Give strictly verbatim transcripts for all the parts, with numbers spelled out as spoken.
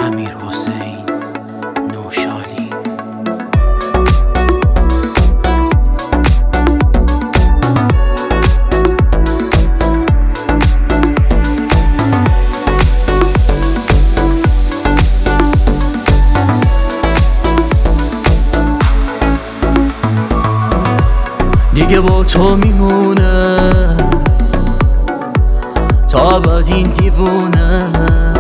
امیرحسین نوشالی. دیگه با تو میمونه تا ابد این دیوونه،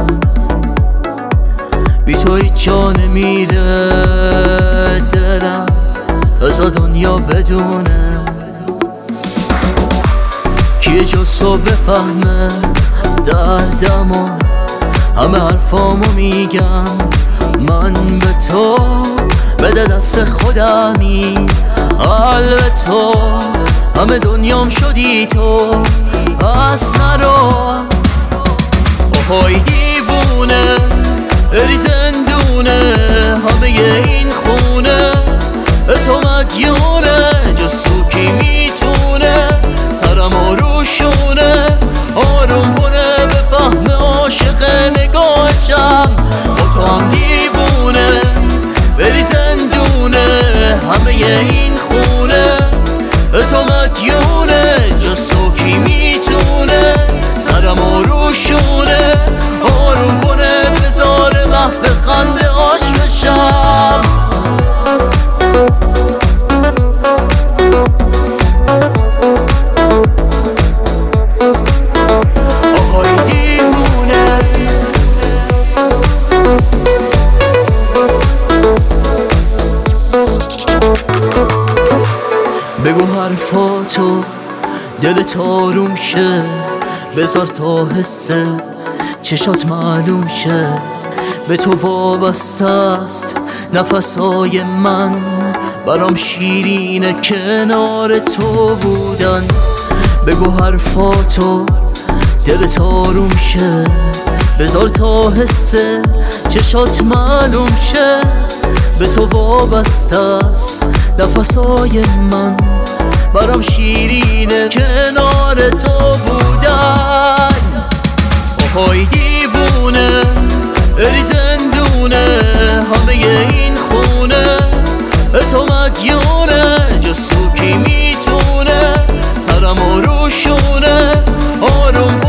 بی تو هیچ جا نمیره دلم، بذار دنیا بدونه کیه جز تو بفهمه دردمو، همه حرفامو میگم من به تو، بده دست خودمی قلب تو، همه دنیام شدی تو پس نرو. اوهای دیوونه بری زندونه، همه این خونه به تو مدیونه، جز تو کی میتونه سرمو روشونه آروم کنه بفهمه عاشق نگاهشم. با تو هم دیوونه بری زندونه، همه این خونه به تو مدیونه، جز تو کی میتونه سرمو روشونه آروم کنه بذاره محو خنده آش بشم. آهای دیوونه بگو حرفاتو دلت آروم شه، بذار تا حسه چشات معلوم شه، به تو وابسته است نفسای من، برام شیرینه کنار تو بودن. بگو حرفاتو دلت آروم شه، بذار تا حسه چشات معلوم شه، به تو وابسته است نفسای من، برام شیرینه کنار تو بودن. آهای دیوونه بری زندونه، همه این خونه به تو مدیونه، جز تو کی میتونه سرمو روشونه آروم